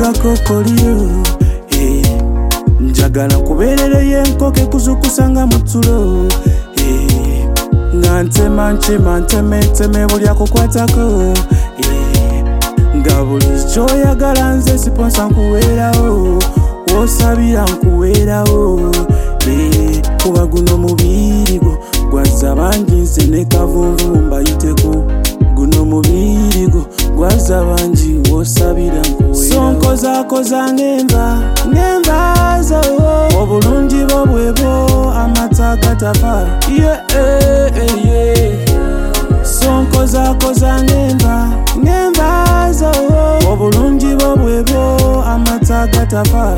nga kokoliro. Njagala kuberere yenkoke kuzukusanga mutulo. Nga ntema nchema nteme buli akukwatako. Nga buli kyoyagala nze siponsa nkuweerawo. Wosabira nkuweerawo. Kuba guno mubiri gwo gwaza bangi nze ne kavunvu mbayiteko. Guno mubiri gwo gwaza bangi wosabira nkuweerawo. Sonkoza ngenva zo obulungi bwo bwebo amata gatafa. Sonkoza ngenva zo obulungi bwo bwebo amata gatafa.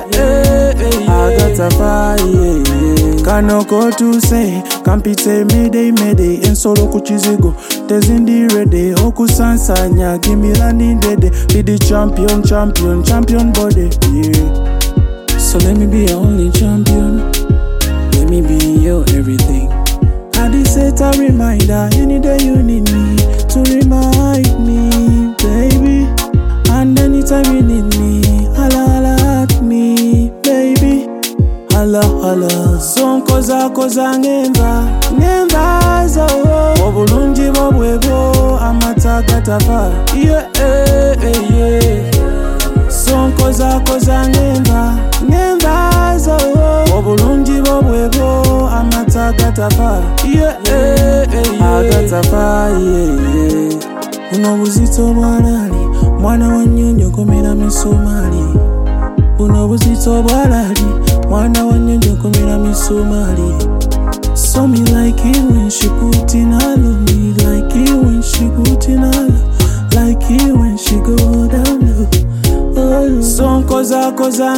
Agatafa. Kano kotuse kampite mayday ensolo ku kizigo tezindi ready okusansanya gimilani dede be the champion body. So let me be your only champion, let me be your everything. I did set a reminder any day you need me to remind me, baby. And anytime you need me, holla at me, baby. Holla. Sonkoza ngenva zo obulungi bwo bwebo amata gatafa. Sonkoza ngenva zo obulungi bwo bwebo amata gatafa. Agatafa. Buno buzito bwalali mwana wa nnyonyo komera misumali. Buno buzito bwalali mwana wa nnyonyo komera misumali. So me like it when she put in all of me, like it when she put in all, like it when she go down low. Sonkoza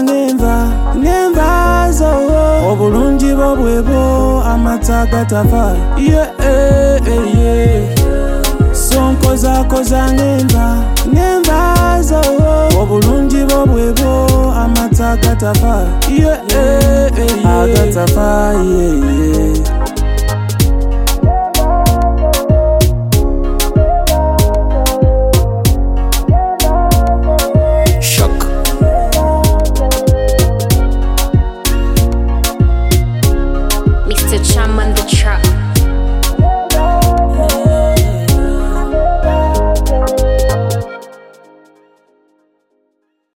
ngenva zo obulungi bwo bwebo amata gatafa. Sonkoza ngenva zo obulungi bwo bwebo amata gatafa. Agatafa.